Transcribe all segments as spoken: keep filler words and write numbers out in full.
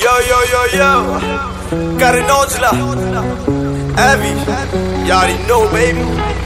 Yo, yo, yo, yo. Got an Ojla. Abby. You already know, baby.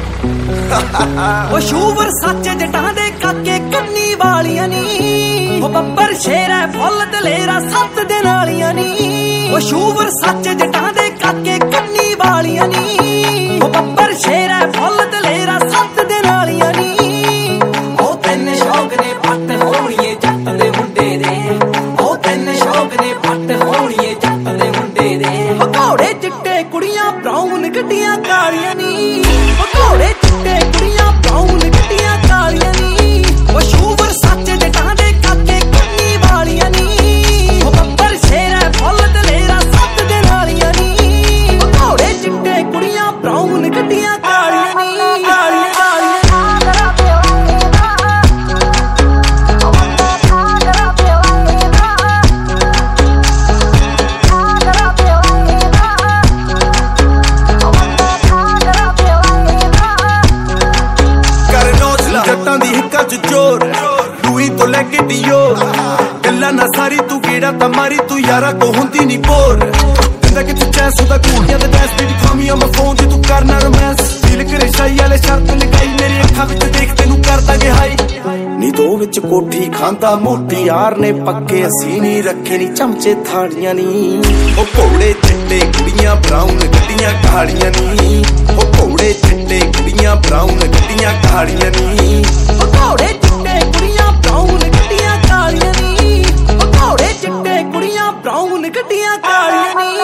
ਉਹ sure ਸੱਚ ਜਟਾਂ ਦੇ ਕਾਕੇ ਕੰਨੀ ਵਾਲੀਆਂ ਨੀ ਉਹ ਬੱਬਰ ਸ਼ੇਰ ਹੈ ਫੁੱਲ ਦਲੇਰਾ ਸੱਤ ਦੇ ਨਾਲੀਆਂ ਨੀ ਉਹ ਸ਼ੂਵਰ ਸੱਚ ਜਟਾਂ ਦੇ ਕਾਕੇ ਕੰਨੀ ਵਾਲੀਆਂ ਨੀ ਉਹ ਬੱਬਰ ਸ਼ੇਰ ਹੈ ਫੁੱਲ ਦਲੇਰਾ ਸੱਤ ਦੇ ਨਾਲੀਆਂ ਨੀ ਉਹ ਤਿੰਨ ਸ਼ੌਕ ਨੇ ਪੱਟ ਹੋਣੀਏ ਜੱਟ ਦੇ ਮੁੰਡੇ ਦੇ ਉਹ ਤਿੰਨ ਸ਼ੌਕ ਨੇ ਪੱਟ ਹੋਣੀਏ ਜੱਟ ਦੇ ਮੁੰਡੇ ਦੇ ਘੋੜੇ ਚਿੱਟੇ ਕੁੜੀਆਂ ਬਰਾਊਨ ਗੱਡੀਆਂ ਕਾਲੀਆਂ ਨੀ ਘੋੜੇ ਚਿੱਟੇ ਕੁੜੀਆਂ ਬਰਾਊਨ ਗੱਡੀਆਂ ਕਾਲੀਆਂ ਨੀ ਉਹ ਸ਼ੂਵਰ ਸੱਚ ਜਟਾਂ ਦੇ ਕਾਕੇ ਕੰਨੀ ਵਾਲੀਆਂ ਨੀ ਉਹ ਬੱਬਰ ਸ਼ੇਰ ਹੈ ਫੁੱਲ ਦਲੇਰਾ ਸੱਤ ਦੇ ਨਾਲੀਆਂ ਨੀ ਉਹ ਘੋੜੇ ਚਿੱਟੇ ਕੁੜੀਆਂ ਬਰਾਊਨ ਗੱਡੀਆਂ ਕਾਲੀਆਂ ਨੀ ਕਾਲੀਆਂ लुई तो लेके डियो गल्ला ना सारी तू गेड़ा तमारी तू यारा को हुंदी नी बोर जिंदा कि तू चैस होदा कूड़ियां दे डैस baby call me on my phone जे तू करना रोमांस फील करे शाई वाले शर्त लगाई मेरी अखां विच देख तैनू कर दांगे हाई नी दो विच कोठी खांदा मोटी यार ने पक्के असी नी रखे नी चमचे थालियां नी ओ घोड़े चिट्टे कुड़ियां ब्राउन गड्डियां कालियां नी ओ घोड़े चिट्टे कुड़ियां ब्राउन गड्डियां कालियां नी ओ घोड़े चिट्टे कुड़ियां ब्राउन गड्डियां कालियां नी ओ घोड़े चिट्टे कुड़ियां ब्राउन गड्डियां कालियां नी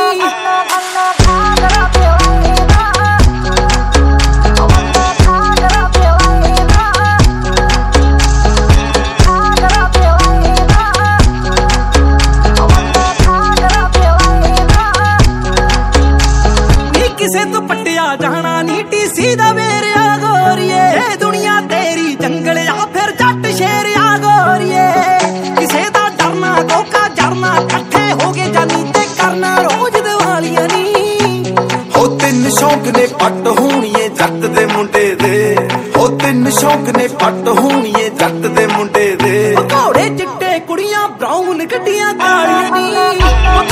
किसे तो पटिया जाना नी टीसी दा वेरिया गोरिए दुनिया तेरी जंगल या फिर जट शेरिया गोरिए किसे दा डरना धोखा जरना इकट्ठे हो गए जानी ते करना रोज दिवालियां नी हो तिन शौक ने पट होणीए जट दे मुंडे दे हो तिन शौक ने पट होणीए जट दे मुंडे दे घोड़े चिट्टे कुड़ियां ब्राउन गड्डियां कालियां नी